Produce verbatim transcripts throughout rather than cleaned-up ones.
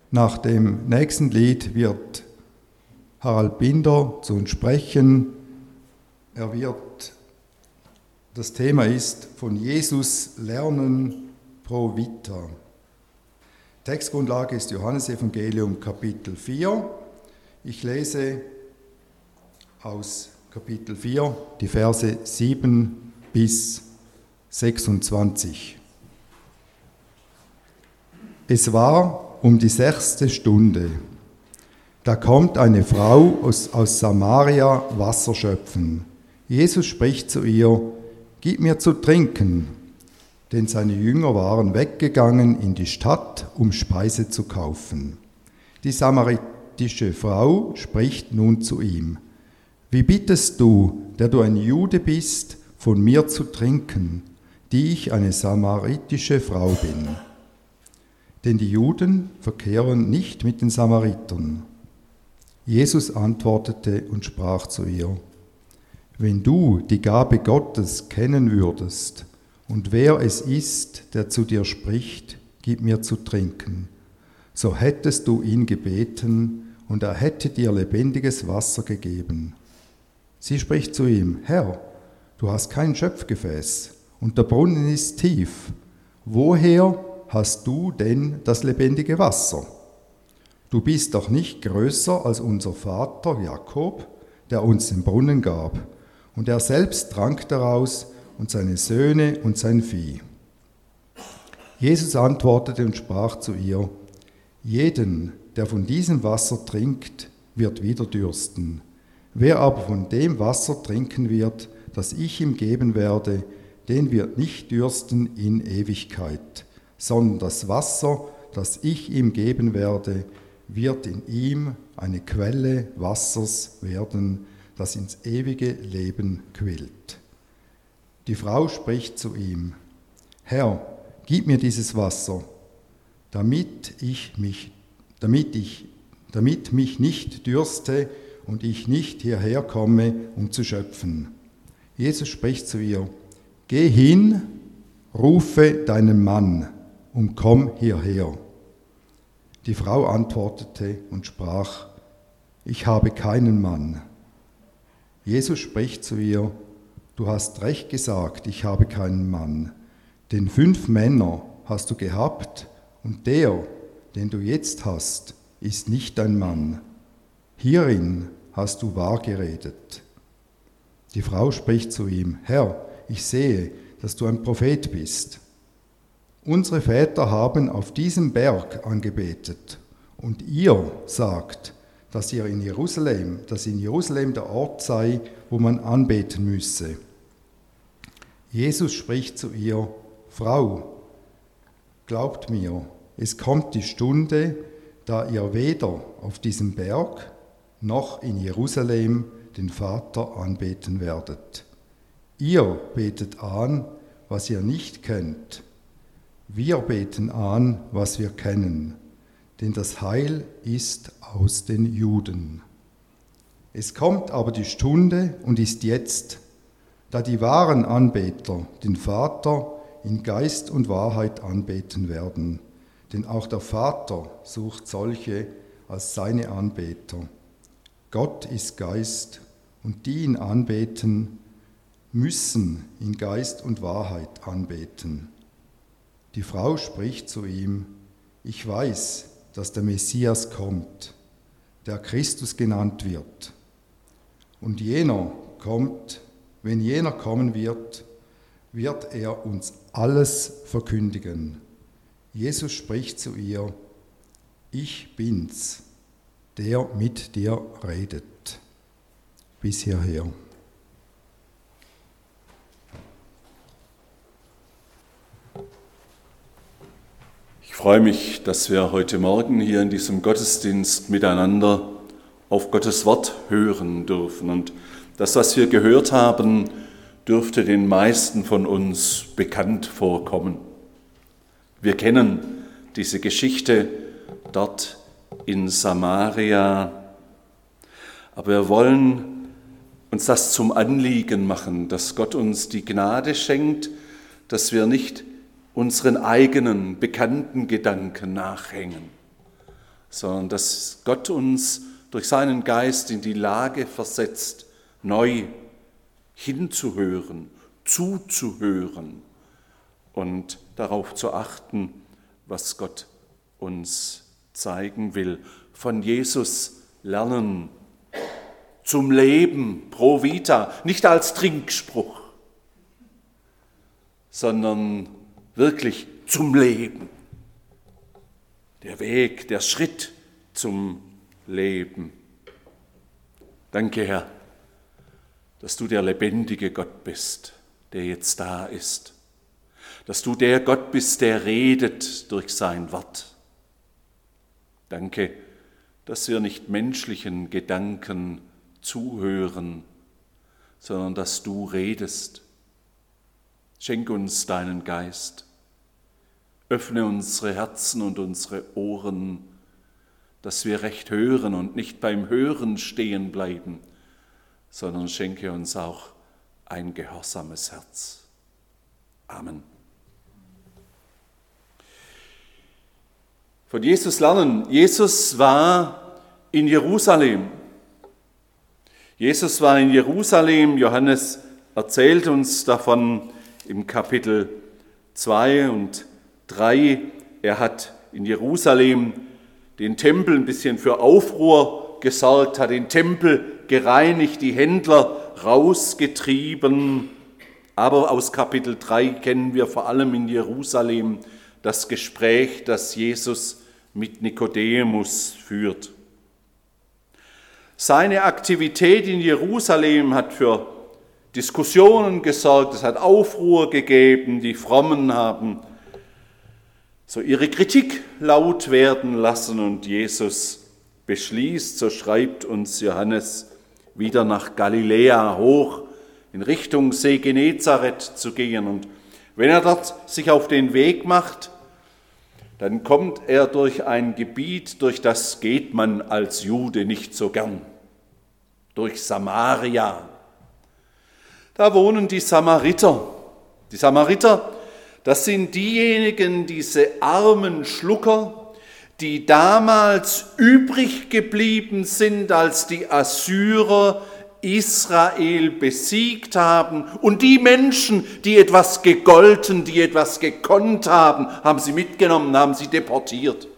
Nach dem nächsten Lied wird Harald Binder zu uns sprechen. Er wird, das Thema ist von Jesus lernen pro vita. Textgrundlage ist Johannesevangelium Kapitel vier. Ich lese aus Kapitel vier die Verse sieben bis sechsundzwanzig. Es war um die sechste Stunde. Da kommt eine Frau aus, aus Samaria Wasser schöpfen. Jesus spricht zu ihr: Gib mir zu trinken. Denn seine Jünger waren weggegangen in die Stadt, um Speise zu kaufen. Die samaritische Frau spricht nun zu ihm: Wie bittest du, der du ein Jude bist, von mir zu trinken, die ich eine samaritische Frau bin? Denn die Juden verkehren nicht mit den Samaritern. Jesus antwortete und sprach zu ihr: Wenn du die Gabe Gottes kennen würdest und wer es ist, der zu dir spricht, gib mir zu trinken, so hättest du ihn gebeten und er hätte dir lebendiges Wasser gegeben. Sie spricht zu ihm: Herr, du hast kein Schöpfgefäß und der Brunnen ist tief. Woher hast du denn das lebendige Wasser? Du bist doch nicht größer als unser Vater Jakob, der uns den Brunnen gab, und er selbst trank daraus und seine Söhne und sein Vieh. Jesus antwortete und sprach zu ihr: Jeden, der von diesem Wasser trinkt, wird wieder dürsten. Wer aber von dem Wasser trinken wird, das ich ihm geben werde, den wird nicht dürsten in Ewigkeit, sondern das Wasser, das ich ihm geben werde, wird in ihm eine Quelle Wassers werden, das ins ewige Leben quillt. Die Frau spricht zu ihm: Herr, gib mir dieses Wasser, damit ich mich, damit ich, damit mich nicht dürste und ich nicht hierher komme, um zu schöpfen. Jesus spricht zu ihr: Geh hin, rufe deinen Mann und komm hierher. Die Frau antwortete und sprach: Ich habe keinen Mann. Jesus spricht zu ihr: Du hast recht gesagt, ich habe keinen Mann, denn fünf Männer hast du gehabt und der, den du jetzt hast, ist nicht dein Mann. Hierin hast du wahr geredet. Die Frau spricht zu ihm: Herr, ich sehe, dass du ein Prophet bist. Unsere Väter haben auf diesem Berg angebetet und ihr sagt, dass ihr in Jerusalem, dass in Jerusalem der Ort sei, wo man anbeten müsse. Jesus spricht zu ihr: Frau, glaubt mir, es kommt die Stunde, da ihr weder auf diesem Berg noch in Jerusalem den Vater anbeten werdet. Ihr betet an, was ihr nicht kennt. Wir beten an, was wir kennen, denn das Heil ist aus den Juden. Es kommt aber die Stunde und ist jetzt, da die wahren Anbeter den Vater in Geist und Wahrheit anbeten werden, denn auch der Vater sucht solche als seine Anbeter. Gott ist Geist und die ihn anbeten, müssen in Geist und Wahrheit anbeten. Die Frau spricht zu ihm: Ich weiß, dass der Messias kommt, der Christus genannt wird. Und jener kommt, wenn jener kommen wird, wird er uns alles verkündigen. Jesus spricht zu ihr: Ich bin's, der mit dir redet. Bis hierher. Ich freue mich, dass wir heute Morgen hier in diesem Gottesdienst miteinander auf Gottes Wort hören dürfen. Und das, was wir gehört haben, dürfte den meisten von uns bekannt vorkommen. Wir kennen diese Geschichte dort in Samaria, aber wir wollen uns das zum Anliegen machen, dass Gott uns die Gnade schenkt, dass wir nicht unseren eigenen bekannten Gedanken nachhängen, sondern dass Gott uns durch seinen Geist in die Lage versetzt, neu hinzuhören, zuzuhören und darauf zu achten, was Gott uns zeigen will. Von Jesus lernen, zum Leben, pro vita, nicht als Trinkspruch, sondern wirklich zum Leben. Der Weg, der Schritt zum Leben. Danke, Herr, dass du der lebendige Gott bist, der jetzt da ist. Dass du der Gott bist, der redet durch sein Wort. Danke, dass wir nicht menschlichen Gedanken zuhören, sondern dass du redest. Schenk uns deinen Geist. Öffne unsere Herzen und unsere Ohren, dass wir recht hören und nicht beim Hören stehen bleiben, sondern schenke uns auch ein gehorsames Herz. Amen. Von Jesus lernen. Jesus war in Jerusalem. Jesus war in Jerusalem. Johannes erzählt uns davon im Kapitel zwei und drei. Er hat in Jerusalem den Tempel ein bisschen für Aufruhr gesorgt, hat den Tempel gereinigt, die Händler rausgetrieben. Aber aus Kapitel drei kennen wir vor allem in Jerusalem das Gespräch, das Jesus mit Nikodemus führt. Seine Aktivität in Jerusalem hat für Diskussionen gesorgt, es hat Aufruhr gegeben, die Frommen haben so ihre Kritik laut werden lassen und Jesus beschließt, so schreibt uns Johannes, wieder nach Galiläa hoch in Richtung See Genezareth zu gehen. Und wenn er dort sich auf den Weg macht, dann kommt er durch ein Gebiet, durch das geht man als Jude nicht so gern, durch Samaria. Da wohnen die Samariter. Die Samariter, das sind diejenigen, diese armen Schlucker, die damals übrig geblieben sind, als die Assyrer Israel besiegt haben. Und die Menschen, die etwas gegolten, die etwas gekonnt haben, haben sie mitgenommen, haben sie deportiert.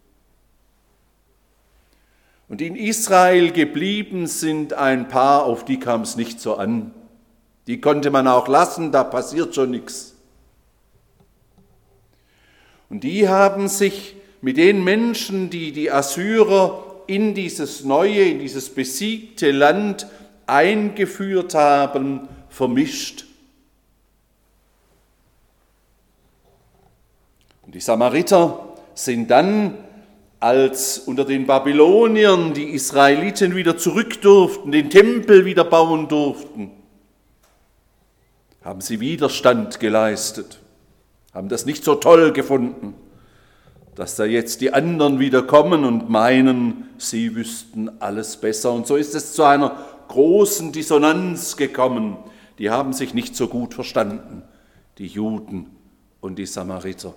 Und in Israel geblieben sind ein paar, auf die kam es nicht so an. Die konnte man auch lassen, da passiert schon nichts. Und die haben sich mit den Menschen, die die Assyrer in dieses neue, in dieses besiegte Land eingeführt haben, vermischt. Und die Samariter sind dann, als unter den Babyloniern die Israeliten wieder zurück durften, den Tempel wieder bauen durften, haben sie Widerstand geleistet, haben das nicht so toll gefunden, dass da jetzt die anderen wieder kommen und meinen, sie wüssten alles besser. Und so ist es zu einer großen Dissonanz gekommen. Die haben sich nicht so gut verstanden, die Juden und die Samariter.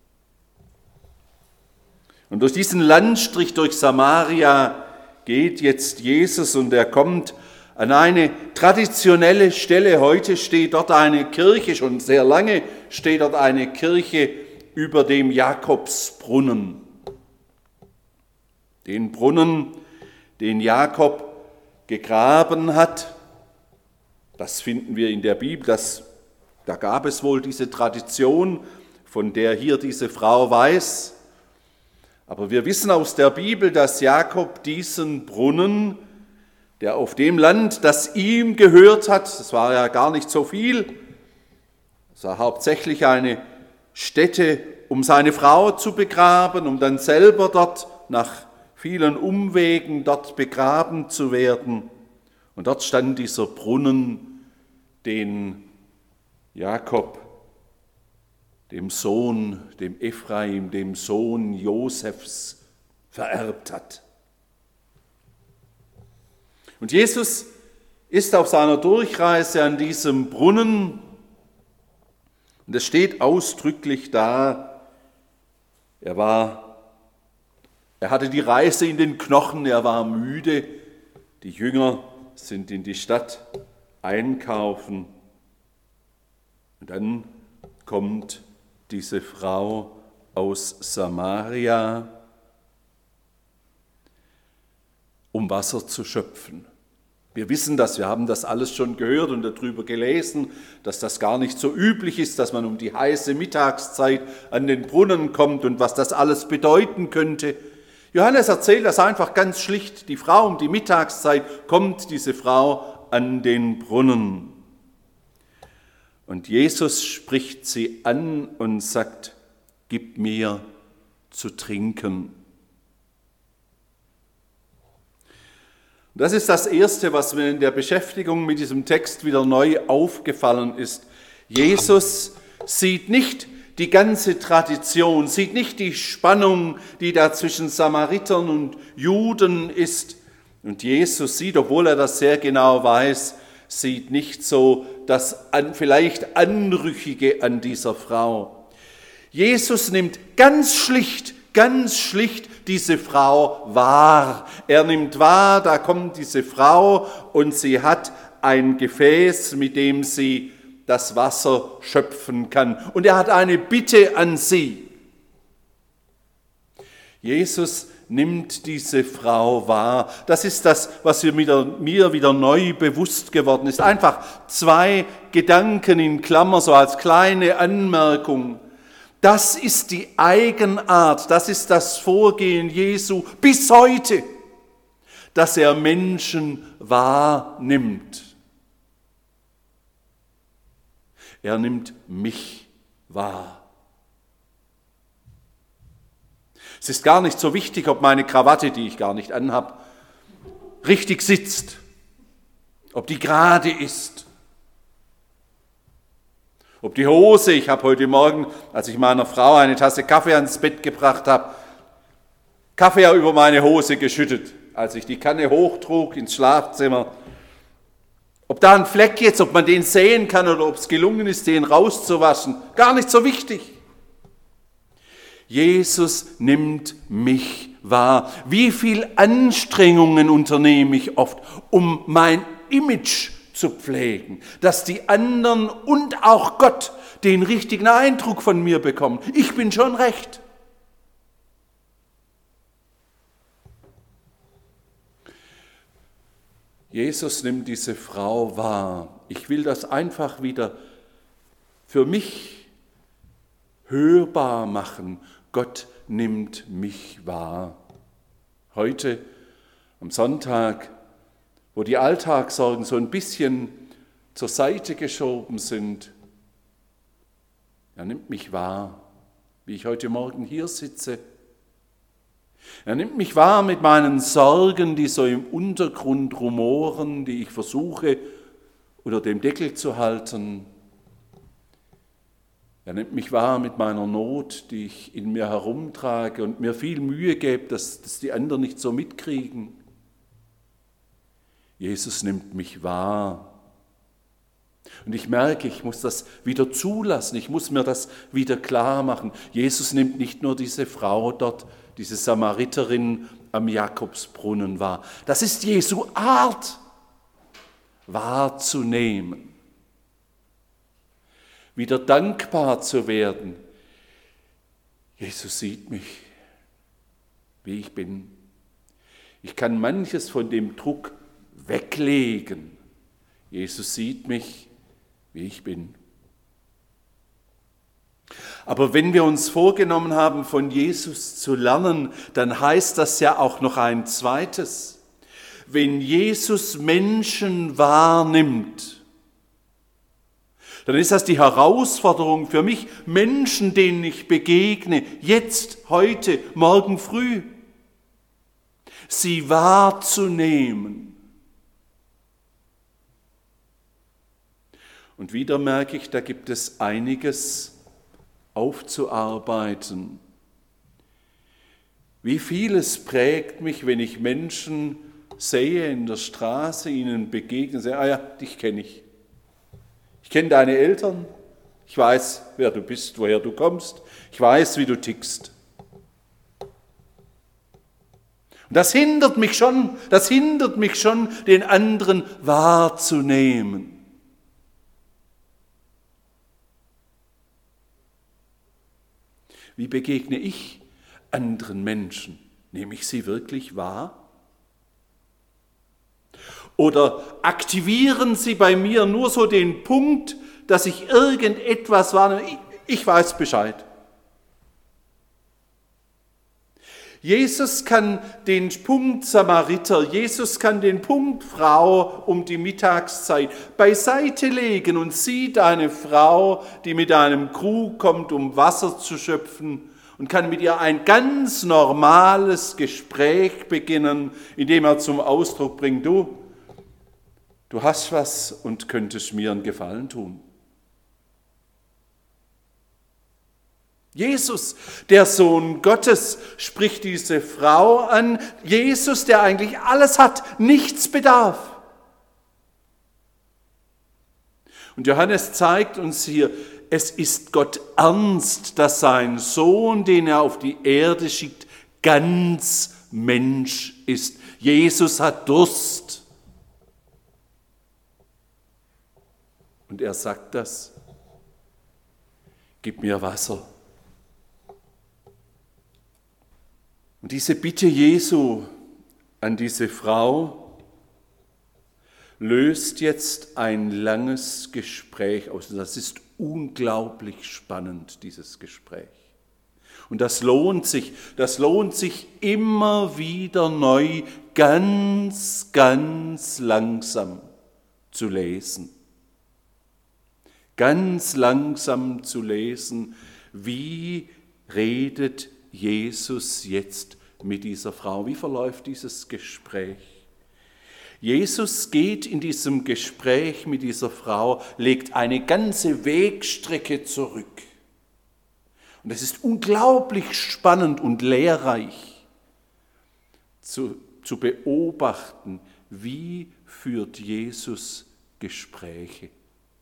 Und durch diesen Landstrich, durch Samaria, geht jetzt Jesus und er kommt an eine traditionelle Stelle. Heute steht dort eine Kirche, schon sehr lange steht dort eine Kirche über dem Jakobsbrunnen. Den Brunnen, den Jakob gegraben hat, das finden wir in der Bibel, das, da gab es wohl diese Tradition, von der hier diese Frau weiß. Aber wir wissen aus der Bibel, dass Jakob diesen Brunnen, der auf dem Land, das ihm gehört hat, das war ja gar nicht so viel, es war hauptsächlich eine Stätte, um seine Frau zu begraben, um dann selber dort nach vielen Umwegen dort begraben zu werden. Und dort stand dieser Brunnen, den Jakob dem Sohn, dem Ephraim, dem Sohn Josefs vererbt hat. Und Jesus ist auf seiner Durchreise an diesem Brunnen, und es steht ausdrücklich da, er war Er hatte die Reise in den Knochen, er war müde. Die Jünger sind in die Stadt einkaufen. Und dann kommt diese Frau aus Samaria, um Wasser zu schöpfen. Wir wissen das, wir haben das alles schon gehört und darüber gelesen, dass das gar nicht so üblich ist, dass man um die heiße Mittagszeit an den Brunnen kommt und was das alles bedeuten könnte. Johannes erzählt das einfach ganz schlicht. Die Frau um die Mittagszeit kommt, diese Frau an den Brunnen. Und Jesus spricht sie an und sagt, gib mir zu trinken. Das ist das Erste, was mir in der Beschäftigung mit diesem Text wieder neu aufgefallen ist. Jesus sieht nicht die ganze Tradition, sieht nicht die Spannung, die da zwischen Samaritern und Juden ist. Und Jesus sieht, obwohl er das sehr genau weiß, sieht nicht so das an, vielleicht Anrüchige an dieser Frau. Jesus nimmt ganz schlicht, ganz schlicht diese Frau wahr. Er nimmt wahr, da kommt diese Frau und sie hat ein Gefäß, mit dem sie das Wasser schöpfen kann. Und er hat eine Bitte an sie. Jesus nimmt diese Frau wahr. Das ist das, was mir wieder, mir wieder neu bewusst geworden ist. Einfach zwei Gedanken in Klammer, so als kleine Anmerkung. Das ist die Eigenart, das ist das Vorgehen Jesu bis heute, dass er Menschen wahrnimmt. Er nimmt mich wahr. Es ist gar nicht so wichtig, ob meine Krawatte, die ich gar nicht anhabe, richtig sitzt, ob die gerade ist. Ob die Hose, ich habe heute Morgen, als ich meiner Frau eine Tasse Kaffee ans Bett gebracht habe, Kaffee über meine Hose geschüttet, als ich die Kanne hochtrug ins Schlafzimmer. Ob da ein Fleck jetzt, ob man den sehen kann oder ob es gelungen ist, den rauszuwaschen, gar nicht so wichtig. Jesus nimmt mich wahr. Wie viel Anstrengungen unternehme ich oft, um mein Image zu pflegen, dass die anderen und auch Gott den richtigen Eindruck von mir bekommen. Ich bin schon recht. Jesus nimmt diese Frau wahr. Ich will das einfach wieder für mich hörbar machen. Gott nimmt mich wahr. Heute am Sonntag, wo die Alltagssorgen so ein bisschen zur Seite geschoben sind. Er nimmt mich wahr, wie ich heute Morgen hier sitze. Er nimmt mich wahr mit meinen Sorgen, die so im Untergrund rumoren, die ich versuche unter dem Deckel zu halten. Er nimmt mich wahr mit meiner Not, die ich in mir herumtrage und mir viel Mühe gebe, dass, dass die anderen nicht so mitkriegen. Jesus nimmt mich wahr. Und ich merke, ich muss das wieder zulassen, ich muss mir das wieder klar machen. Jesus nimmt nicht nur diese Frau dort, diese Samariterin am Jakobsbrunnen wahr. Das ist Jesu Art, wahrzunehmen. Wieder dankbar zu werden. Jesus sieht mich, wie ich bin. Ich kann manches von dem Druck weglegen. Jesus sieht mich, wie ich bin. Aber wenn wir uns vorgenommen haben, von Jesus zu lernen, dann heißt das ja auch noch ein zweites. Wenn Jesus Menschen wahrnimmt, dann ist das die Herausforderung für mich, Menschen, denen ich begegne, jetzt, heute, morgen früh, sie wahrzunehmen. Und wieder merke ich, da gibt es einiges aufzuarbeiten. Wie vieles prägt mich, wenn ich Menschen sehe in der Straße, ihnen begegne, sage, ah ja, dich kenne ich. Ich kenne deine Eltern, ich weiß, wer du bist, woher du kommst, ich weiß, wie du tickst. Und das hindert mich schon, das hindert mich schon, den anderen wahrzunehmen. Wie begegne ich anderen Menschen? Nehme ich sie wirklich wahr? Oder aktivieren sie bei mir nur so den Punkt, dass ich irgendetwas wahrnehme? Ich, ich weiß Bescheid. Jesus kann den Punkt Samariter, Jesus kann den Punkt Frau um die Mittagszeit beiseite legen und sieht eine Frau, die mit einem Krug kommt, um Wasser zu schöpfen, und kann mit ihr ein ganz normales Gespräch beginnen, indem er zum Ausdruck bringt, du, du hast was und könntest mir einen Gefallen tun. Jesus, der Sohn Gottes, spricht diese Frau an. Jesus, der eigentlich alles hat, nichts bedarf. Und Johannes zeigt uns hier, es ist Gott ernst, dass sein Sohn, den er auf die Erde schickt, ganz Mensch ist. Jesus hat Durst. Und er sagt das: Gib mir Wasser. Und diese Bitte Jesu an diese Frau löst jetzt ein langes Gespräch aus. Und das ist unglaublich spannend, dieses Gespräch. Und das lohnt sich, das lohnt sich immer wieder neu, ganz, ganz langsam zu lesen. Ganz langsam zu lesen, wie redet Jesus jetzt mit dieser Frau? Wie verläuft dieses Gespräch? Jesus geht in diesem Gespräch mit dieser Frau, legt eine ganze Wegstrecke zurück. Und es ist unglaublich spannend und lehrreich zu, zu beobachten, wie führt Jesus Gespräche.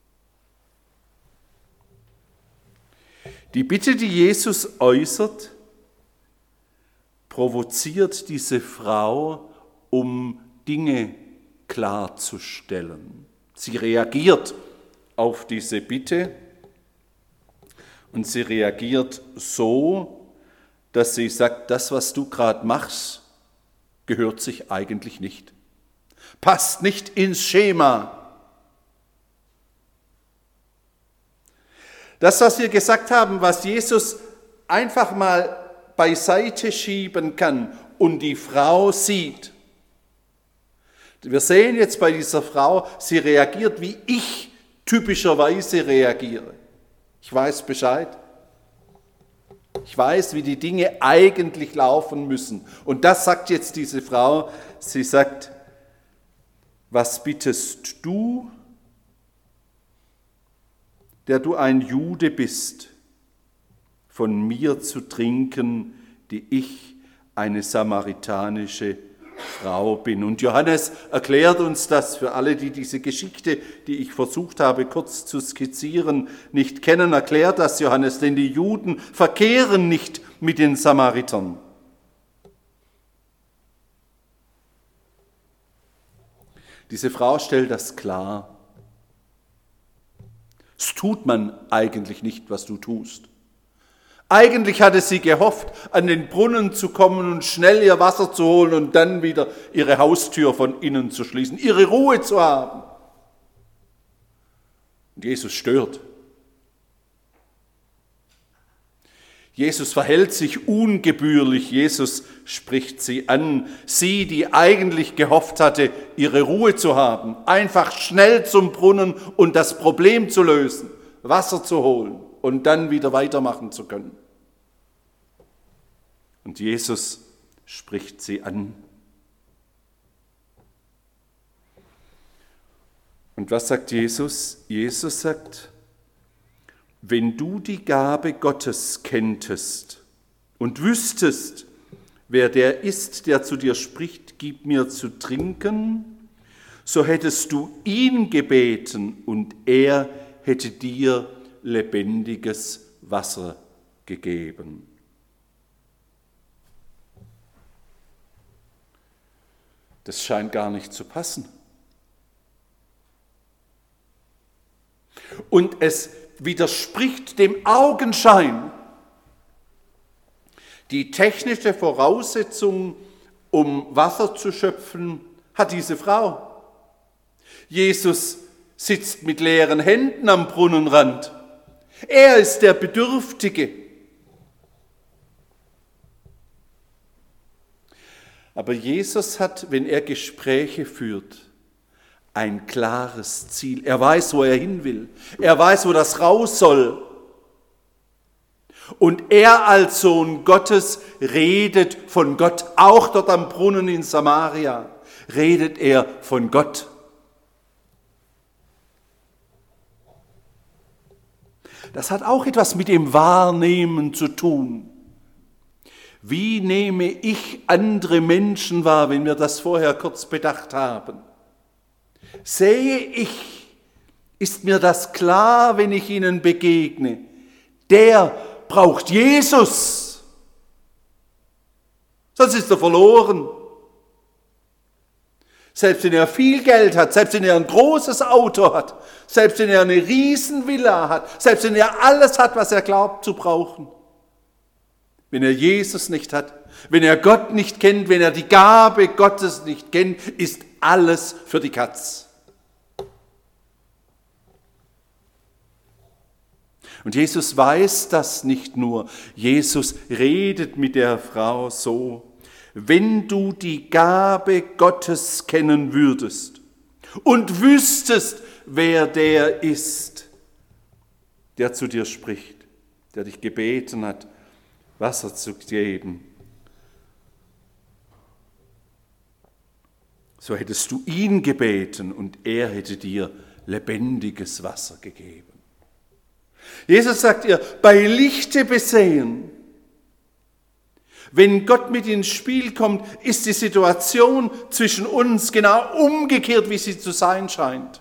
Die Bitte, die Jesus äußert, provoziert diese Frau, um Dinge klarzustellen. Sie reagiert auf diese Bitte und sie reagiert so, dass sie sagt, das, was du gerade machst, gehört sich eigentlich nicht. Passt nicht ins Schema. Das, was wir gesagt haben, was Jesus einfach mal beiseite schieben kann und die Frau sieht. Wir sehen jetzt bei dieser Frau, sie reagiert, wie ich typischerweise reagiere. Ich weiß Bescheid. Ich weiß, wie die Dinge eigentlich laufen müssen. Und das sagt jetzt diese Frau. Sie sagt, was bittest du, der du ein Jude bist, von mir zu trinken, die ich eine samaritanische Frau bin. Und Johannes erklärt uns das für alle, die diese Geschichte, die ich versucht habe kurz zu skizzieren, nicht kennen, erklärt das Johannes, denn die Juden verkehren nicht mit den Samaritern. Diese Frau stellt das klar. Es tut man eigentlich nicht, was du tust. Eigentlich hatte sie gehofft, an den Brunnen zu kommen und schnell ihr Wasser zu holen und dann wieder ihre Haustür von innen zu schließen, ihre Ruhe zu haben. Und Jesus stört. Jesus verhält sich ungebührlich, Jesus spricht sie an. Sie, die eigentlich gehofft hatte, ihre Ruhe zu haben, einfach schnell zum Brunnen und das Problem zu lösen, Wasser zu holen und dann wieder weitermachen zu können. Und Jesus spricht sie an. Und was sagt Jesus? Jesus sagt, wenn du die Gabe Gottes kenntest und wüsstest, wer der ist, der zu dir spricht, gib mir zu trinken, so hättest du ihn gebeten und er hätte dir lebendiges Wasser gegeben. das scheint gar nicht zu passen. Und es widerspricht dem Augenschein. Die technische Voraussetzung, um Wasser zu schöpfen, hat diese Frau. Jesus sitzt mit leeren Händen am Brunnenrand. Er ist der Bedürftige. Aber Jesus hat, wenn er Gespräche führt, ein klares Ziel. Er weiß, wo er hin will. Er weiß, wo das raus soll. Und er als Sohn Gottes redet von Gott. Auch dort am Brunnen in Samaria redet er von Gott. Das hat auch etwas mit dem Wahrnehmen zu tun. Wie nehme ich andere Menschen wahr, wenn wir das vorher kurz bedacht haben? Sehe ich, ist mir das klar, wenn ich ihnen begegne? Der braucht Jesus, sonst ist er verloren. Selbst wenn er viel Geld hat, selbst wenn er ein großes Auto hat, selbst wenn er eine Riesenvilla hat, selbst wenn er alles hat, was er glaubt zu brauchen. Wenn er Jesus nicht hat, wenn er Gott nicht kennt, wenn er die Gabe Gottes nicht kennt, ist alles für die Katz. Und Jesus weiß das nicht nur. Jesus redet mit der Frau so: Wenn du die Gabe Gottes kennen würdest und wüsstest, wer der ist, der zu dir spricht, der dich gebeten hat, Wasser zu geben, so hättest du ihn gebeten und er hätte dir lebendiges Wasser gegeben. Jesus sagt ihr, bei Lichte besehen, wenn Gott mit ins Spiel kommt, ist die Situation zwischen uns genau umgekehrt, wie sie zu sein scheint.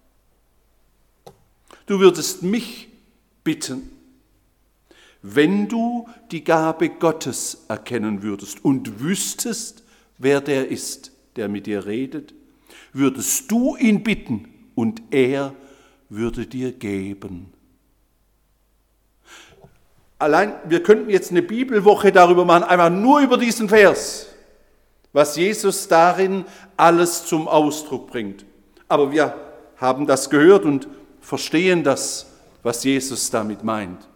Du würdest mich bitten, wenn du die Gabe Gottes erkennen würdest und wüsstest, wer der ist, der mit dir redet, würdest du ihn bitten und er würde dir geben. Allein, wir könnten jetzt eine Bibelwoche darüber machen, einmal nur über diesen Vers, was Jesus darin alles zum Ausdruck bringt. Aber wir haben das gehört und verstehen das, was Jesus damit meint.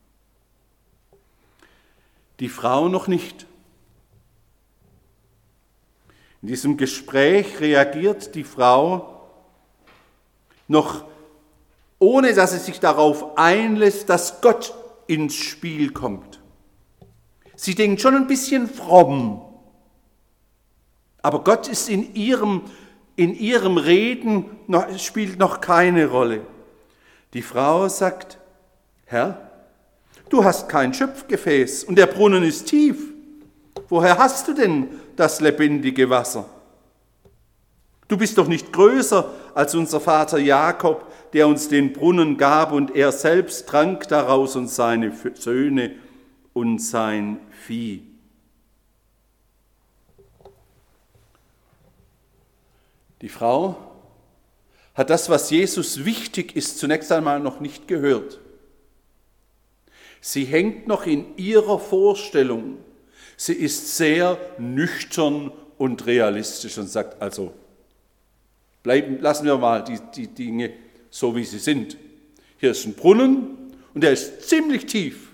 Die Frau noch nicht. In diesem Gespräch reagiert die Frau noch, ohne dass sie sich darauf einlässt, dass Gott ins Spiel kommt. Sie denkt schon ein bisschen fromm, aber Gott ist in ihrem, in ihrem Reden, noch, spielt noch keine Rolle. Die Frau sagt: Herr, du hast kein Schöpfgefäß und der Brunnen ist tief. Woher hast du denn das lebendige Wasser? Du bist doch nicht größer als unser Vater Jakob, der uns den Brunnen gab und er selbst trank daraus und seine Söhne und sein Vieh. Die Frau hat das, was Jesus wichtig ist, zunächst einmal noch nicht gehört. Sie hängt noch in ihrer Vorstellung. Sie ist sehr nüchtern und realistisch und sagt, also bleiben, lassen wir mal die, die Dinge so, wie sie sind. Hier ist ein Brunnen und der ist ziemlich tief.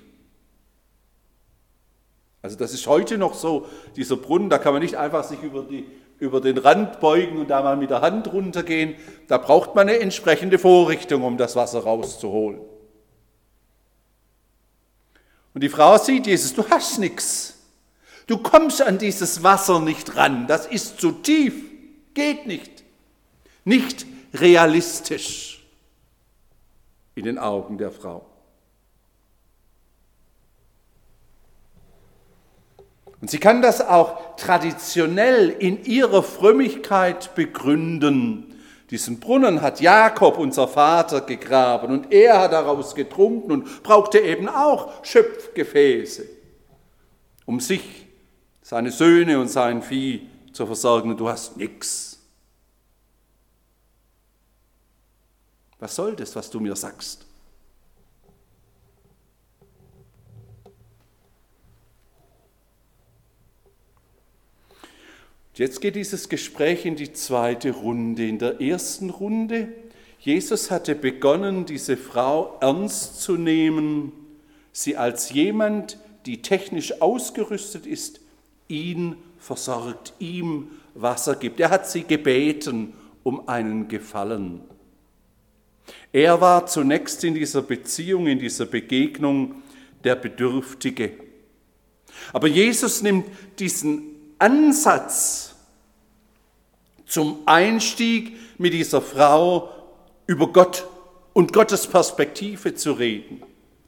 Also das ist heute noch so, dieser Brunnen, da kann man nicht einfach sich über, die, über den Rand beugen und da mal mit der Hand runtergehen. Da braucht man eine entsprechende Vorrichtung, um das Wasser rauszuholen. Und die Frau sieht Jesus, du hast nichts. Du kommst an dieses Wasser nicht ran, das ist zu tief, geht nicht. Nicht realistisch in den Augen der Frau. Und sie kann das auch traditionell in ihrer Frömmigkeit begründen. Diesen Brunnen hat Jakob, unser Vater, gegraben und er hat daraus getrunken und brauchte eben auch Schöpfgefäße, um sich, seine Söhne und sein Vieh zu versorgen und du hast nichts. Was soll das, was du mir sagst? Jetzt geht dieses Gespräch in die zweite Runde. In der ersten Runde, Jesus hatte begonnen, diese Frau ernst zu nehmen, sie als jemand, die technisch ausgerüstet ist, ihn versorgt, ihm Wasser gibt. Er hat sie gebeten um einen Gefallen. Er war zunächst in dieser Beziehung, in dieser Begegnung der Bedürftige. Aber Jesus nimmt diesen Ansatz zum Einstieg mit dieser Frau über Gott und Gottes Perspektive zu reden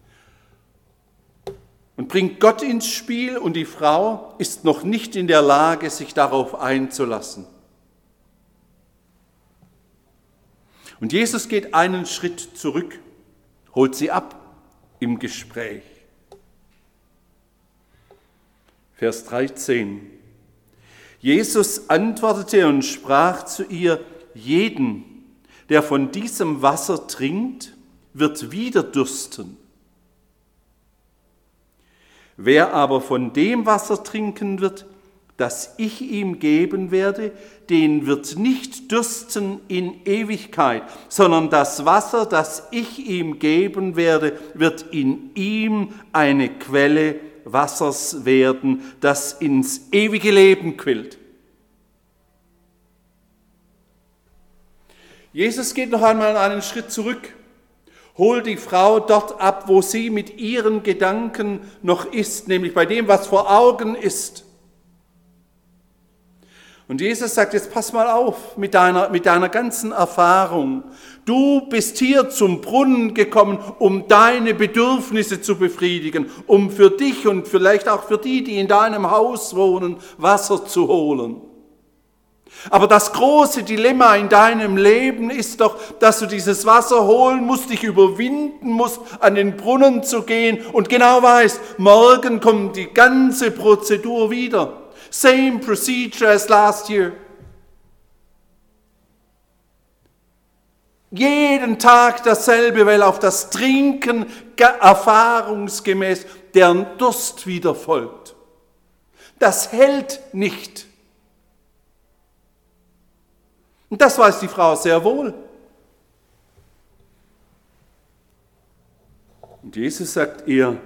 und bringt Gott ins Spiel und die Frau ist noch nicht in der Lage, sich darauf einzulassen. Und Jesus geht einen Schritt zurück, holt sie ab im Gespräch. Vers dreizehn. Jesus antwortete und sprach zu ihr: Jeden, der von diesem Wasser trinkt, wird wieder dürsten. Wer aber von dem Wasser trinken wird, das ich ihm geben werde, den wird nicht dürsten in Ewigkeit, sondern das Wasser, das ich ihm geben werde, wird in ihm eine Quelle Wassers werden, das ins ewige Leben quillt. Jesus geht noch einmal einen Schritt zurück, holt die Frau dort ab, wo sie mit ihren Gedanken noch ist, nämlich bei dem, was vor Augen ist. Und Jesus sagt, jetzt pass mal auf mit deiner, mit deiner ganzen Erfahrung. Du bist hier zum Brunnen gekommen, um deine Bedürfnisse zu befriedigen, um für dich und vielleicht auch für die, die in deinem Haus wohnen, Wasser zu holen. Aber das große Dilemma in deinem Leben ist doch, dass du dieses Wasser holen musst, dich überwinden musst, an den Brunnen zu gehen und genau weißt, morgen kommt die ganze Prozedur wieder. Same procedure as last year. Jeden Tag dasselbe, weil auf das Trinken erfahrungsgemäß deren Durst wieder folgt. Das hält nicht. Und das weiß die Frau sehr wohl. Und Jesus sagt ihr: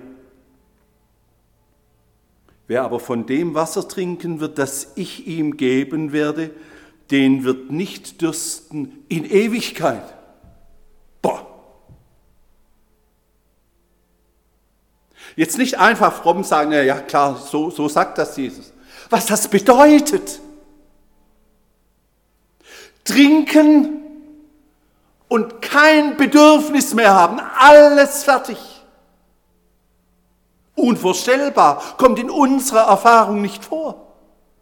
Wer aber von dem Wasser trinken wird, das ich ihm geben werde, den wird nicht dürsten in Ewigkeit. Boah! Jetzt nicht einfach fromm sagen, ja klar, so, so sagt das Jesus. Was das bedeutet? Trinken und kein Bedürfnis mehr haben, alles fertig. Unvorstellbar, kommt in unserer Erfahrung nicht vor.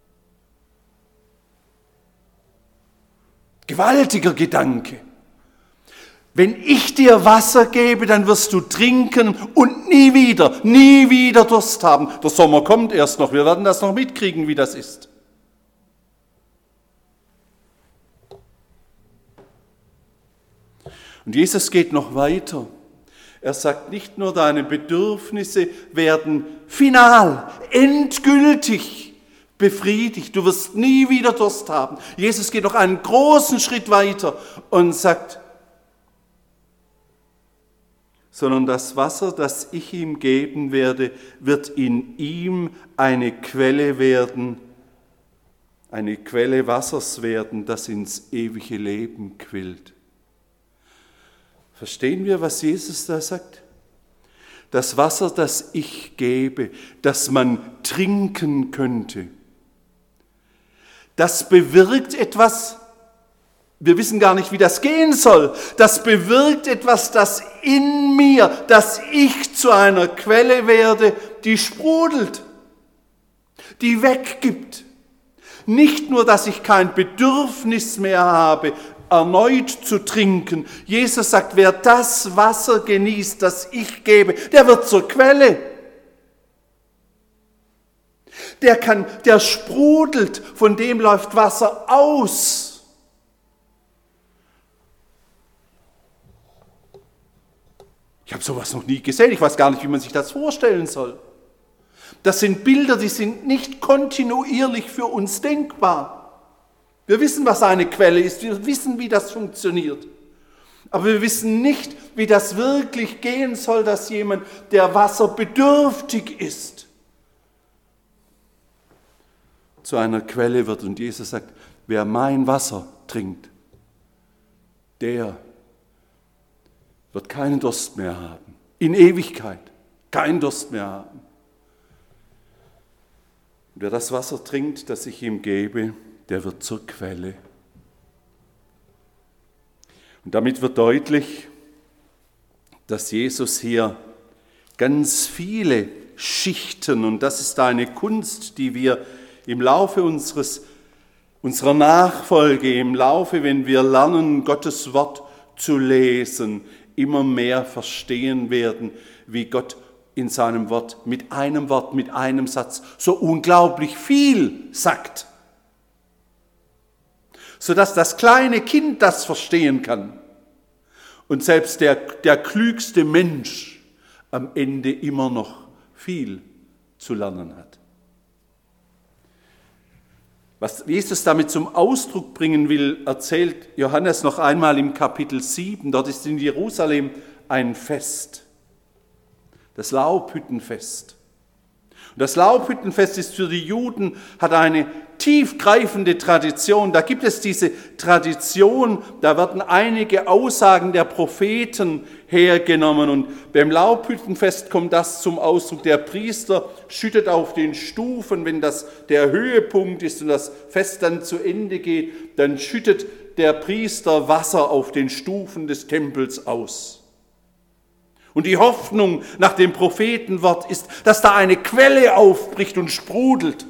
Gewaltiger Gedanke. Wenn ich dir Wasser gebe, dann wirst du trinken und nie wieder, nie wieder Durst haben. Der Sommer kommt erst noch, wir werden das noch mitkriegen, wie das ist. Und Jesus geht noch weiter. Er sagt, nicht nur deine Bedürfnisse werden final, endgültig befriedigt. Du wirst nie wieder Durst haben. Jesus geht noch einen großen Schritt weiter und sagt, sondern das Wasser, das ich ihm geben werde, wird in ihm eine Quelle werden, eine Quelle Wassers werden, das ins ewige Leben quillt. Verstehen wir, was Jesus da sagt? Das Wasser, das ich gebe, das man trinken könnte, das bewirkt etwas, wir wissen gar nicht, wie das gehen soll. Das bewirkt etwas, das in mir, dass ich zu einer Quelle werde, die sprudelt, die weggibt. Nicht nur, dass ich kein Bedürfnis mehr habe, erneut zu trinken. Jesus sagt, wer das Wasser genießt, das ich gebe, der wird zur Quelle. Der kann, der sprudelt, von dem läuft Wasser aus. Ich habe sowas noch nie gesehen, ich weiß gar nicht, wie man sich das vorstellen soll. Das sind Bilder, die sind nicht kontinuierlich für uns denkbar. Wir wissen, was eine Quelle ist, wir wissen, wie das funktioniert. Aber wir wissen nicht, wie das wirklich gehen soll, dass jemand, der wasserbedürftig ist, zu einer Quelle wird. Und Jesus sagt, wer mein Wasser trinkt, der wird keinen Durst mehr haben. In Ewigkeit keinen Durst mehr haben. Und wer das Wasser trinkt, das ich ihm gebe, der wird zur Quelle. Und damit wird deutlich, dass Jesus hier ganz viele Schichten, und das ist eine Kunst, die wir im Laufe unseres, unserer Nachfolge, im Laufe, wenn wir lernen, Gottes Wort zu lesen, immer mehr verstehen werden, wie Gott in seinem Wort mit einem Wort, mit einem Satz so unglaublich viel sagt, sodass das kleine Kind das verstehen kann und selbst der, der klügste Mensch am Ende immer noch viel zu lernen hat. Was Jesus damit zum Ausdruck bringen will, erzählt Johannes noch einmal im Kapitel sieben. Dort ist in Jerusalem ein Fest, das Laubhüttenfest. Und das Laubhüttenfest ist für die Juden, hat eine tiefgreifende Tradition. Da gibt es diese Tradition, da werden einige Aussagen der Propheten hergenommen. Und beim Laubhüttenfest kommt das zum Ausdruck. Der Priester schüttet auf den Stufen, wenn das der Höhepunkt ist und das Fest dann zu Ende geht, dann schüttet der Priester Wasser auf den Stufen des Tempels aus. Und die Hoffnung nach dem Prophetenwort ist, dass da eine Quelle aufbricht und sprudelt.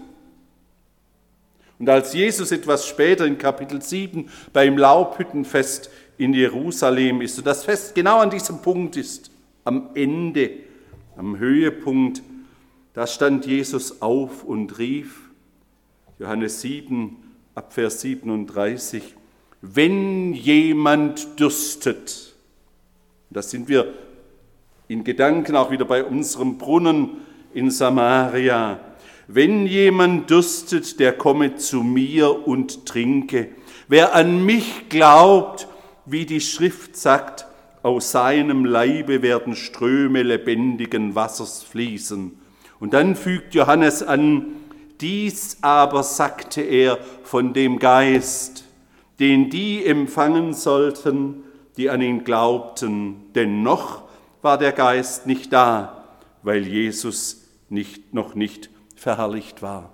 Und als Jesus etwas später in Kapitel sieben beim Laubhüttenfest in Jerusalem ist und das Fest genau an diesem Punkt ist, am Ende, am Höhepunkt, da stand Jesus auf und rief, Johannes sieben, ab Vers siebenunddreißig, wenn jemand dürstet, da sind wir in Gedanken auch wieder bei unserem Brunnen in Samaria. Wenn jemand dürstet, der komme zu mir und trinke. Wer an mich glaubt, wie die Schrift sagt, aus seinem Leibe werden Ströme lebendigen Wassers fließen. Und dann fügt Johannes an, dies aber sagte er von dem Geist, den die empfangen sollten, die an ihn glaubten. Denn noch war der Geist nicht da, weil Jesus nicht, noch nicht verherrlicht war.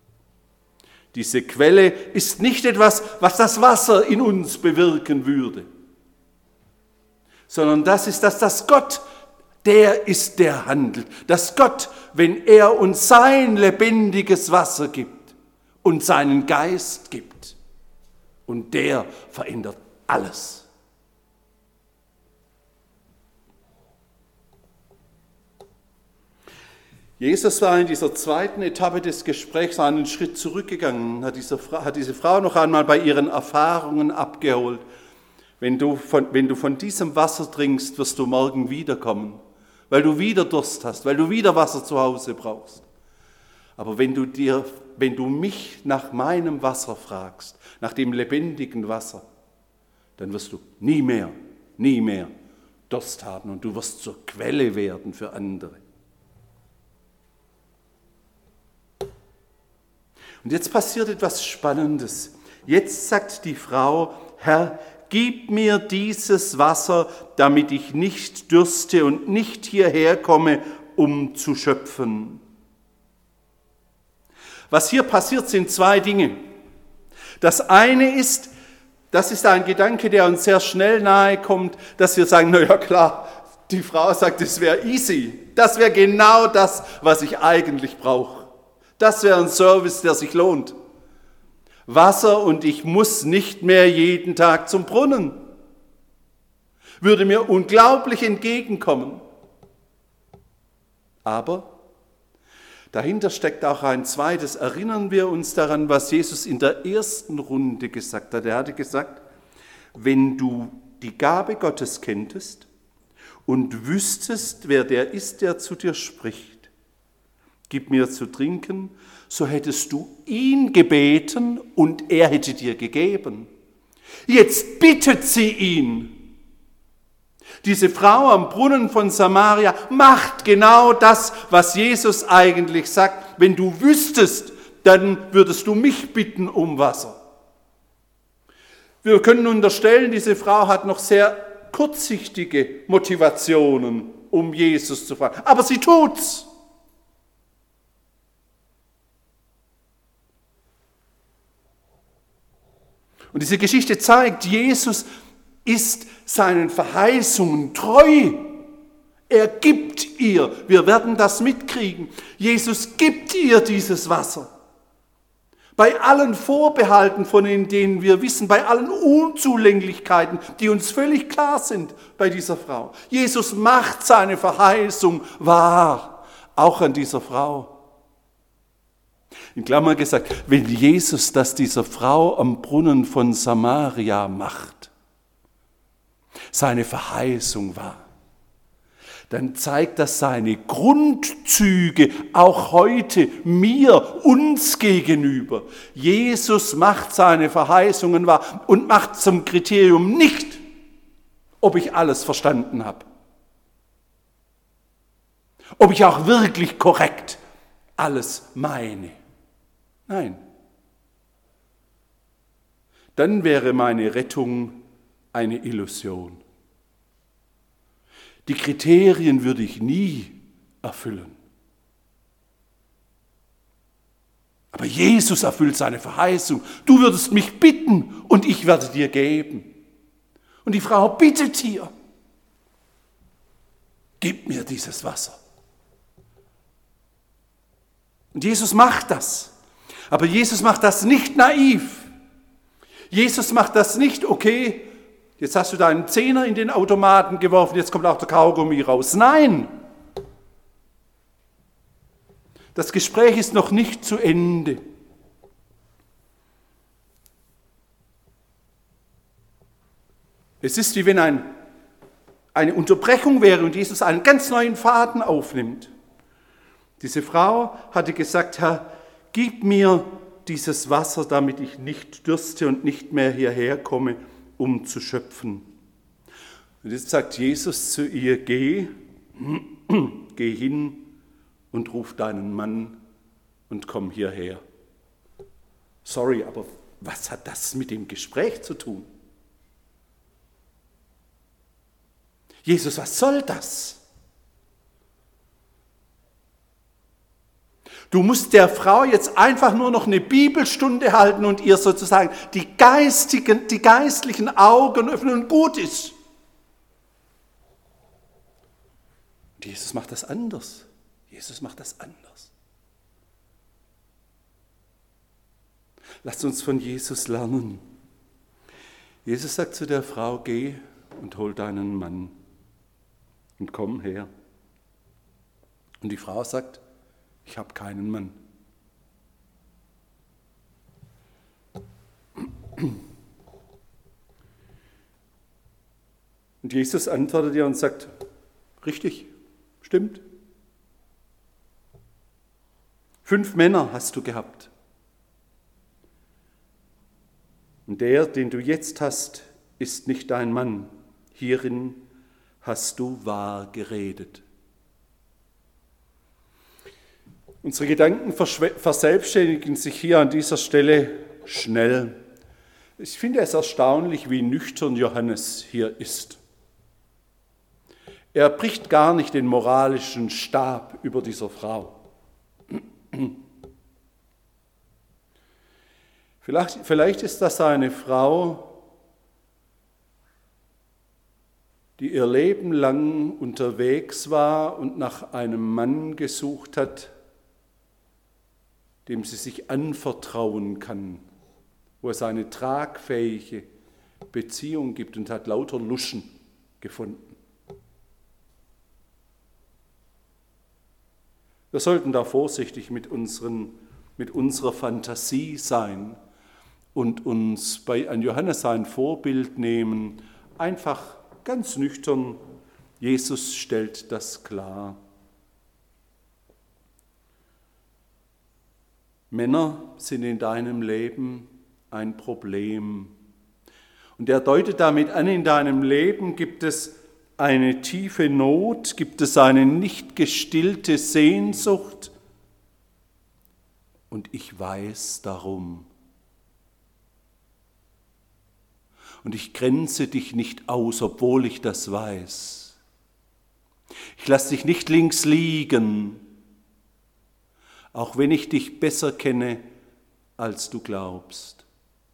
Diese Quelle ist nicht etwas, was das Wasser in uns bewirken würde, sondern das ist, dass das Gott, der ist, der handelt. Dass Gott, wenn er uns sein lebendiges Wasser gibt und seinen Geist gibt, und der verändert alles. Jesus war in dieser zweiten Etappe des Gesprächs einen Schritt zurückgegangen, hat diese Frau, hat diese Frau noch einmal bei ihren Erfahrungen abgeholt. Wenn du, von, wenn du von diesem Wasser trinkst, wirst du morgen wiederkommen, weil du wieder Durst hast, weil du wieder Wasser zu Hause brauchst. Aber wenn du, dir, wenn du mich nach meinem Wasser fragst, nach dem lebendigen Wasser, dann wirst du nie mehr, nie mehr Durst haben und du wirst zur Quelle werden für andere. Und jetzt passiert etwas Spannendes. Jetzt sagt die Frau, Herr, gib mir dieses Wasser, damit ich nicht dürste und nicht hierher komme, um zu schöpfen. Was hier passiert, sind zwei Dinge. Das eine ist, das ist ein Gedanke, der uns sehr schnell nahe kommt, dass wir sagen, na ja klar, die Frau sagt, das wäre easy. Das wäre genau das, was ich eigentlich brauche. Das wäre ein Service, der sich lohnt. Wasser und ich muss nicht mehr jeden Tag zum Brunnen. Würde mir unglaublich entgegenkommen. Aber Dahinter steckt auch ein zweites. Erinnern wir uns daran, was Jesus in der ersten Runde gesagt hat. Er hatte gesagt, wenn du die Gabe Gottes kenntest und wüsstest, wer der ist, der zu dir spricht, gib mir zu trinken, so hättest du ihn gebeten und er hätte dir gegeben. Jetzt bittet sie ihn. Diese Frau am Brunnen von Samaria macht genau das, was Jesus eigentlich sagt. Wenn du wüsstest, dann würdest du mich bitten um Wasser. Wir können unterstellen, diese Frau hat noch sehr kurzsichtige Motivationen, um Jesus zu fragen. Aber sie tut's. Und diese Geschichte zeigt, Jesus ist seinen Verheißungen treu. Er gibt ihr, wir werden das mitkriegen, Jesus gibt ihr dieses Wasser. Bei allen Vorbehalten, von denen wir wissen, bei allen Unzulänglichkeiten, die uns völlig klar sind bei dieser Frau. Jesus macht seine Verheißung wahr, auch an dieser Frau. In Klammern gesagt, wenn Jesus das dieser Frau am Brunnen von Samaria macht, seine Verheißung war, dann zeigt das seine Grundzüge auch heute mir, uns gegenüber. Jesus macht seine Verheißungen wahr und macht zum Kriterium nicht, ob ich alles verstanden habe, ob ich auch wirklich korrekt alles meine. Nein. Dann wäre meine Rettung eine Illusion. Die Kriterien würde ich nie erfüllen. Aber Jesus erfüllt seine Verheißung. Du würdest mich bitten und ich werde dir geben. Und die Frau bittet hier, gib mir dieses Wasser. Und Jesus macht das. Aber Jesus macht das nicht naiv. Jesus macht das nicht, okay, jetzt hast du deinen Zehner in den Automaten geworfen, jetzt kommt auch der Kaugummi raus. Nein! Das Gespräch ist noch nicht zu Ende. Es ist wie wenn ein, eine Unterbrechung wäre und Jesus einen ganz neuen Faden aufnimmt. Diese Frau hatte gesagt, Herr, gib mir dieses Wasser, damit ich nicht dürste und nicht mehr hierher komme, um zu schöpfen. Und jetzt sagt Jesus zu ihr, geh, geh hin und ruf deinen Mann und komm hierher. Sorry, aber was hat das mit dem Gespräch zu tun? Jesus, was soll das? Du musst der Frau jetzt einfach nur noch eine Bibelstunde halten und ihr sozusagen die geistigen, die geistlichen Augen öffnen und gut ist. Und Jesus macht das anders. Jesus macht das anders. Lasst uns von Jesus lernen. Jesus sagt zu der Frau, geh und hol deinen Mann und komm her. Und die Frau sagt, ich habe keinen Mann. Und Jesus antwortet ihr und sagt, richtig, stimmt. Fünf Männer hast du gehabt. Und der, den du jetzt hast, ist nicht dein Mann. Hierin hast du wahr geredet. Unsere Gedanken verselbstständigen sich hier an dieser Stelle schnell. Ich finde es erstaunlich, wie nüchtern Johannes hier ist. Er bricht gar nicht den moralischen Stab über dieser Frau. Vielleicht, vielleicht ist das eine Frau, die ihr Leben lang unterwegs war und nach einem Mann gesucht hat, dem sie sich anvertrauen kann, wo es eine tragfähige Beziehung gibt, und hat lauter Luschen gefunden. Wir sollten da vorsichtig mit, unseren, mit unserer Fantasie sein und uns bei an Johannes ein Vorbild nehmen, einfach ganz nüchtern. Jesus stellt das klar. Männer sind in deinem Leben ein Problem. Und er deutet damit an, in deinem Leben gibt es eine tiefe Not, gibt es eine nicht gestillte Sehnsucht. Und ich weiß darum. Und ich grenze dich nicht aus, obwohl ich das weiß. Ich lasse dich nicht links liegen, auch wenn ich dich besser kenne, als du glaubst.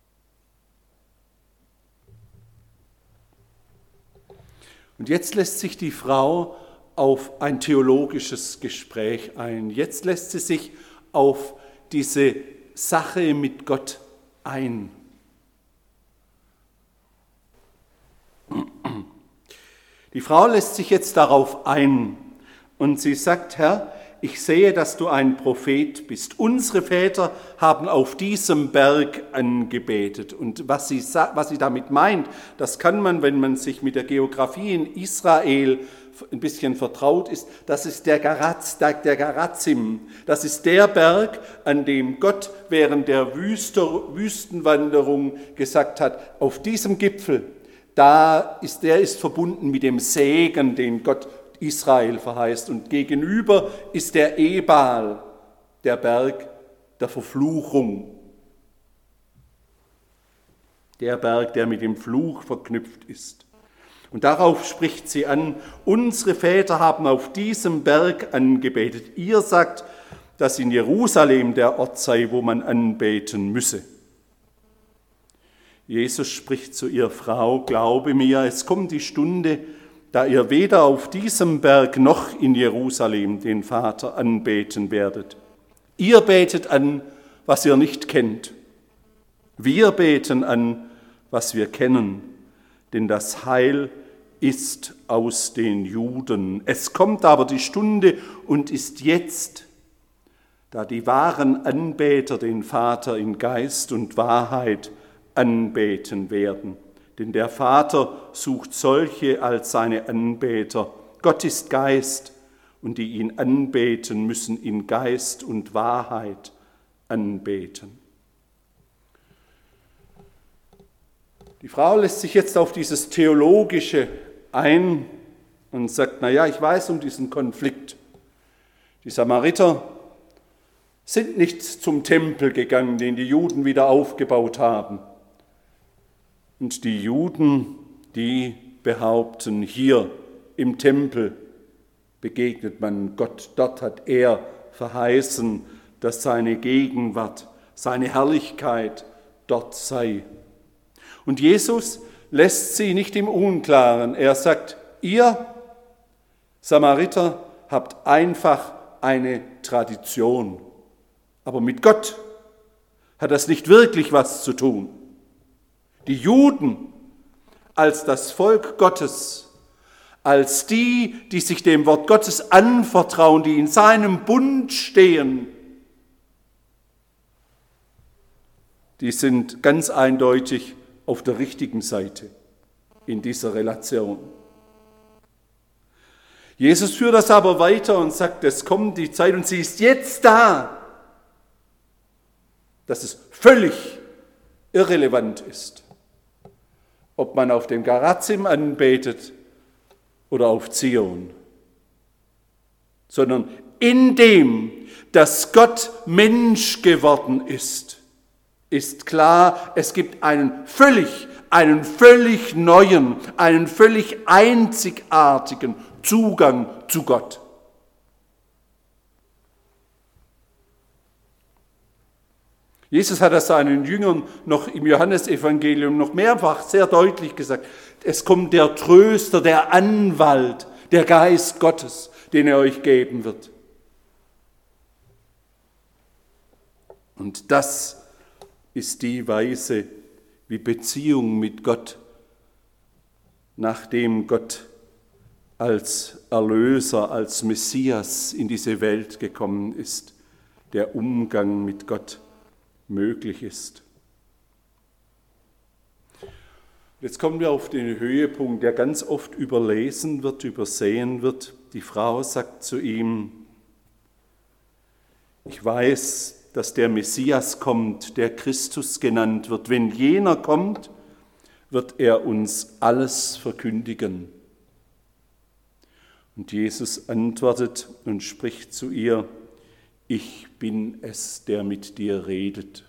Und jetzt lässt sich die Frau auf ein theologisches Gespräch ein. Jetzt lässt sie sich auf diese Sache mit Gott ein. Die Frau lässt sich jetzt darauf ein und sie sagt, Herr, ich sehe, dass du ein Prophet bist. Unsere Väter haben auf diesem Berg angebetet. Und was sie, was sie damit meint, das kann man, wenn man sich mit der Geografie in Israel ein bisschen vertraut ist, das ist der Garaz, der, der Garazim. Das ist der Berg, an dem Gott während der Wüster, Wüstenwanderung gesagt hat, auf diesem Gipfel, da ist, der ist verbunden mit dem Segen, den Gott Israel verheißt. Und gegenüber ist der Ebal, der Berg der Verfluchung. Der Berg, der mit dem Fluch verknüpft ist. Und darauf spricht sie an, unsere Väter haben auf diesem Berg angebetet. Ihr sagt, dass in Jerusalem der Ort sei, wo man anbeten müsse. Jesus spricht zu ihr, Frau, glaube mir, es kommt die Stunde, da ihr weder auf diesem Berg noch in Jerusalem den Vater anbeten werdet. Ihr betet an, was ihr nicht kennt. Wir beten an, was wir kennen, denn das Heil ist aus den Juden. Es kommt aber die Stunde und ist jetzt, da die wahren Anbeter den Vater in Geist und Wahrheit anbeten werden. Denn der Vater sucht solche als seine Anbeter. Gott ist Geist und die ihn anbeten, müssen in Geist und Wahrheit anbeten. Die Frau lässt sich jetzt auf dieses Theologische ein und sagt, naja, ich weiß um diesen Konflikt. Die Samariter sind nicht zum Tempel gegangen, den die Juden wieder aufgebaut haben. Und die Juden, die behaupten, hier im Tempel begegnet man Gott. Dort hat er verheißen, dass seine Gegenwart, seine Herrlichkeit dort sei. Und Jesus lässt sie nicht im Unklaren. Er sagt, ihr Samariter habt einfach eine Tradition. Aber mit Gott hat das nicht wirklich was zu tun. Die Juden als das Volk Gottes, als die, die sich dem Wort Gottes anvertrauen, die in seinem Bund stehen, die sind ganz eindeutig auf der richtigen Seite in dieser Relation. Jesus führt das aber weiter und sagt, es kommt die Zeit und sie ist jetzt da, dass es völlig irrelevant ist, ob man auf dem Garazim anbetet oder auf Zion, sondern in dem, dass Gott Mensch geworden ist, ist klar, es gibt einen völlig, einen völlig neuen, einen völlig einzigartigen Zugang zu Gott. Jesus hat das seinen Jüngern noch im Johannesevangelium noch mehrfach sehr deutlich gesagt. Es kommt der Tröster, der Anwalt, der Geist Gottes, den er euch geben wird. Und das ist die Weise, wie Beziehung mit Gott, nachdem Gott als Erlöser, als Messias in diese Welt gekommen ist, der Umgang mit Gott möglich ist. Jetzt kommen wir auf den Höhepunkt, der ganz oft überlesen wird, übersehen wird. Die Frau sagt zu ihm: Ich weiß, dass der Messias kommt, der Christus genannt wird. Wenn jener kommt, wird er uns alles verkündigen. Und Jesus antwortet und spricht zu ihr: Ich bin es, der mit dir redet.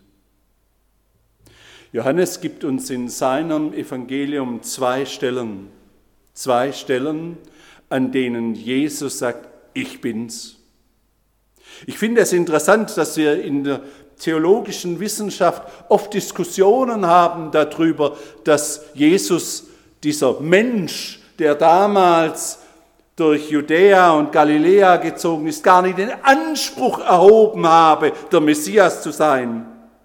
Johannes gibt uns in seinem Evangelium zwei Stellen, zwei Stellen, an denen Jesus sagt: Ich bin's. Ich finde es interessant, dass wir in der theologischen Wissenschaft oft Diskussionen haben darüber, dass Jesus, dieser Mensch, der damals durch Judäa und Galiläa gezogen ist, gar nicht den Anspruch erhoben habe, der Messias zu sein.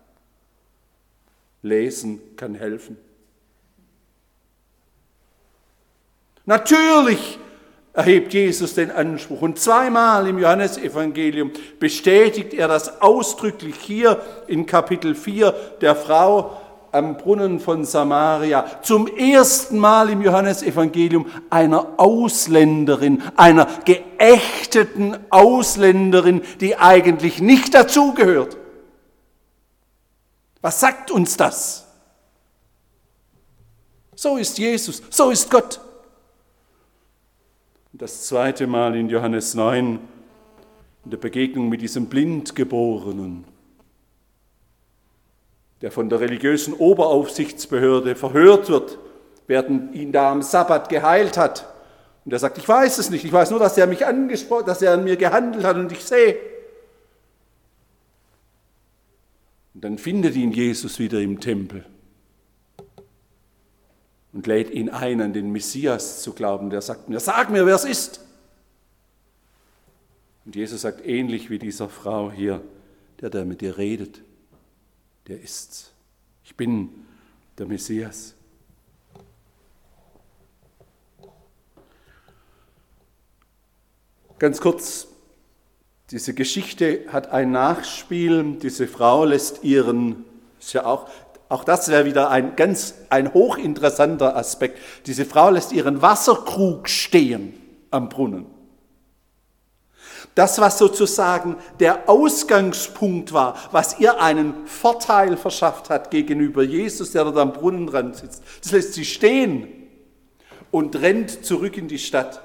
Lesen kann helfen. Natürlich erhebt Jesus den Anspruch. Und zweimal im Johannesevangelium bestätigt er das ausdrücklich hier in Kapitel vier der Frau am Brunnen von Samaria. Zum ersten Mal im Johannesevangelium einer Ausländerin, einer geächteten Ausländerin, die eigentlich nicht dazugehört. Was sagt uns das? So ist Jesus, so ist Gott. Das zweite Mal in Johannes neun, in der Begegnung mit diesem Blindgeborenen, der von der religiösen Oberaufsichtsbehörde verhört wird, während ihn da am Sabbat geheilt hat. Und er sagt: Ich weiß es nicht, ich weiß nur, dass er mich angesprochen, dass er an mir gehandelt hat und ich sehe. Und dann findet ihn Jesus wieder im Tempel und lädt ihn ein, an den Messias zu glauben. Der sagt mir: Sag mir, wer es ist. Und Jesus sagt, ähnlich wie dieser Frau hier: Der, der mit dir redet, der ist's. Ich bin der Messias. Ganz kurz, diese Geschichte hat ein Nachspiel. Diese Frau lässt ihren, ist ja auch, auch das wäre wieder ein ganz ein hochinteressanter Aspekt. Diese Frau lässt ihren Wasserkrug stehen am Brunnen. Das, was sozusagen der Ausgangspunkt war, was ihr einen Vorteil verschafft hat gegenüber Jesus, der dort am Brunnenrand sitzt, das lässt sie stehen und rennt zurück in die Stadt.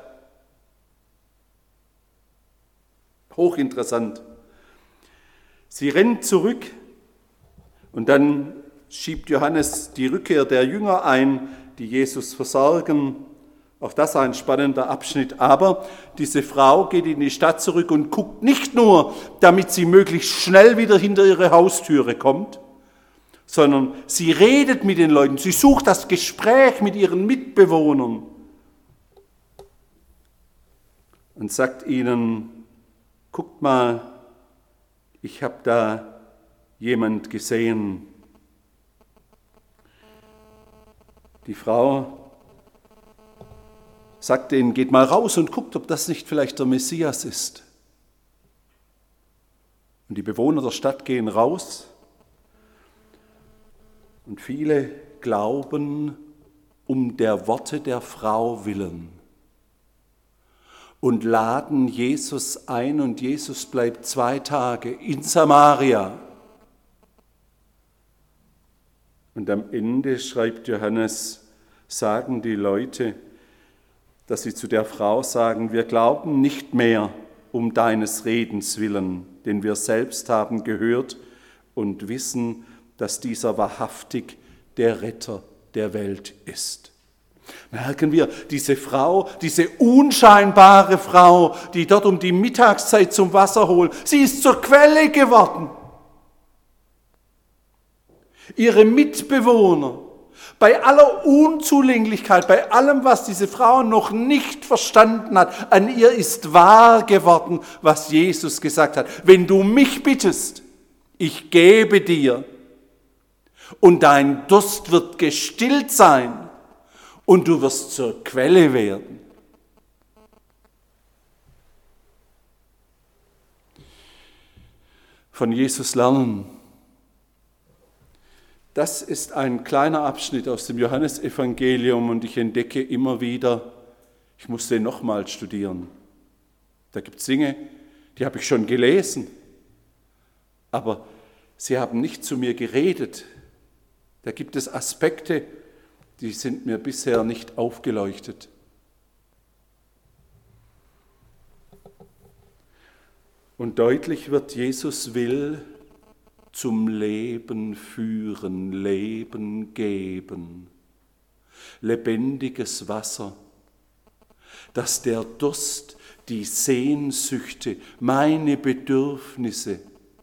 Hochinteressant. Sie rennt zurück und dann schiebt Johannes die Rückkehr der Jünger ein, die Jesus versorgen. Auch das ein spannender Abschnitt. Aber diese Frau geht in die Stadt zurück und guckt nicht nur, damit sie möglichst schnell wieder hinter ihre Haustüre kommt, sondern sie redet mit den Leuten, sie sucht das Gespräch mit ihren Mitbewohnern und sagt ihnen: Guckt mal, ich habe da jemand gesehen. Die Frau sagt denen: Geht mal raus und guckt, ob das nicht vielleicht der Messias ist. Und die Bewohner der Stadt gehen raus und viele glauben um der Worte der Frau willen und laden Jesus ein, und Jesus bleibt zwei Tage in Samaria. Und am Ende, schreibt Johannes, sagen die Leute, dass sie zu der Frau sagen: Wir glauben nicht mehr um deines Redens willen, denn wir selbst haben gehört und wissen, dass dieser wahrhaftig der Retter der Welt ist. Merken wir, diese Frau, diese unscheinbare Frau, die dort um die Mittagszeit zum Wasser holt, sie ist zur Quelle geworden. Ihre Mitbewohner, bei aller Unzulänglichkeit, bei allem, was diese Frau noch nicht verstanden hat, an ihr ist wahr geworden, was Jesus gesagt hat. Wenn du mich bittest, ich gebe dir, und dein Durst wird gestillt sein, und du wirst zur Quelle werden. von Jesus lernen. Das ist ein kleiner Abschnitt aus dem Johannesevangelium und ich entdecke immer wieder, ich muss den nochmal studieren. Da gibt es Dinge, die habe ich schon gelesen, aber sie haben nicht zu mir geredet. Da gibt es Aspekte, die sind mir bisher nicht aufgeleuchtet. Und deutlich wird, Jesus will zum Leben führen, Leben geben, lebendiges Wasser, dass der Durst, die Sehnsüchte, meine Bedürfnisse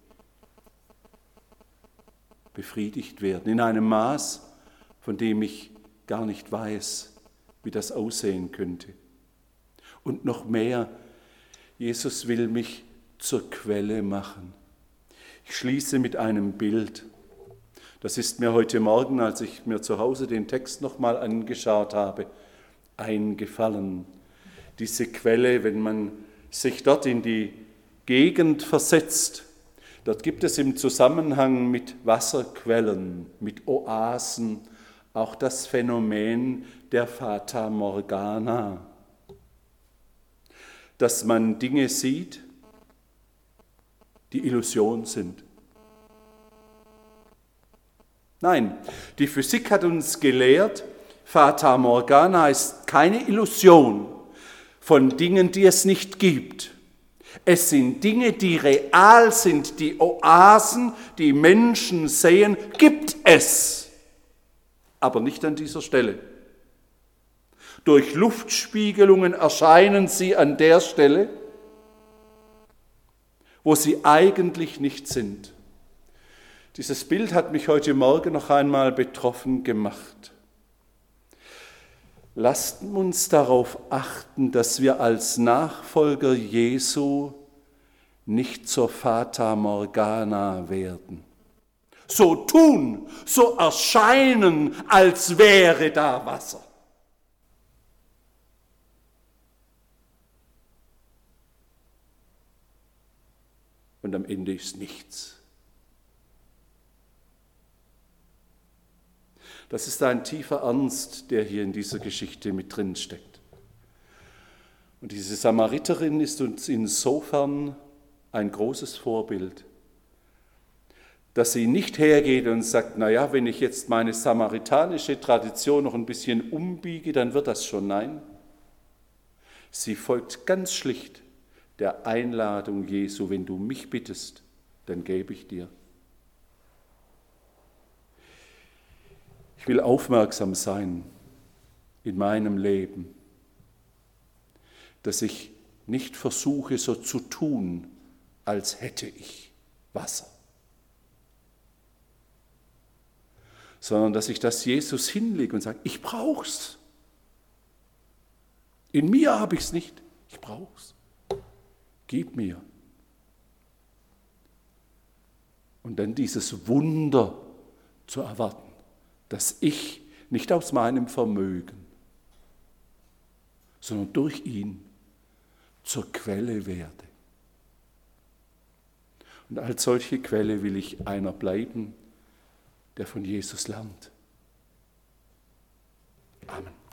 befriedigt werden, in einem Maß, von dem ich gar nicht weiß, wie das aussehen könnte. Und noch mehr, Jesus will mich zur Quelle machen. Ich schließe mit einem Bild. Das ist mir heute Morgen, als ich mir zu Hause den Text nochmal angeschaut habe, eingefallen. Diese Quelle, wenn man sich dort in die Gegend versetzt, dort gibt es im Zusammenhang mit Wasserquellen, mit Oasen, auch das Phänomen der Fata Morgana, dass man Dinge sieht, die Illusion sind. Nein, die Physik hat uns gelehrt, Fata Morgana ist keine Illusion von Dingen, die es nicht gibt. Es sind Dinge, die real sind, die Oasen, die Menschen sehen, gibt es, aber nicht an dieser Stelle. Durch Luftspiegelungen erscheinen sie an der Stelle, wo sie eigentlich nicht sind. Dieses Bild hat mich heute Morgen noch einmal betroffen gemacht. Lasst uns darauf achten, dass wir als Nachfolger Jesu nicht zur Fata Morgana werden. So tun, so erscheinen, als wäre da Wasser. Und am Ende ist nichts. Das ist ein tiefer Ernst, der hier in dieser Geschichte mit drin steckt. Und diese Samariterin ist uns insofern ein großes Vorbild, dass sie nicht hergeht und sagt, naja, wenn ich jetzt meine samaritanische Tradition noch ein bisschen umbiege, dann wird das schon. Nein, sie folgt ganz schlicht der Einladung Jesu, wenn du mich bittest, dann gebe ich dir. Ich will aufmerksam sein in meinem Leben, dass ich nicht versuche, so zu tun, als hätte ich Wasser, sondern dass ich das Jesus hinlege und sage, ich brauch's. In mir habe ich es nicht, ich brauch's. Gib mir. Und dann dieses Wunder zu erwarten, dass ich nicht aus meinem Vermögen, sondern durch ihn zur Quelle werde. Und als solche Quelle will ich einer bleiben, der von Jesus lernt. Amen.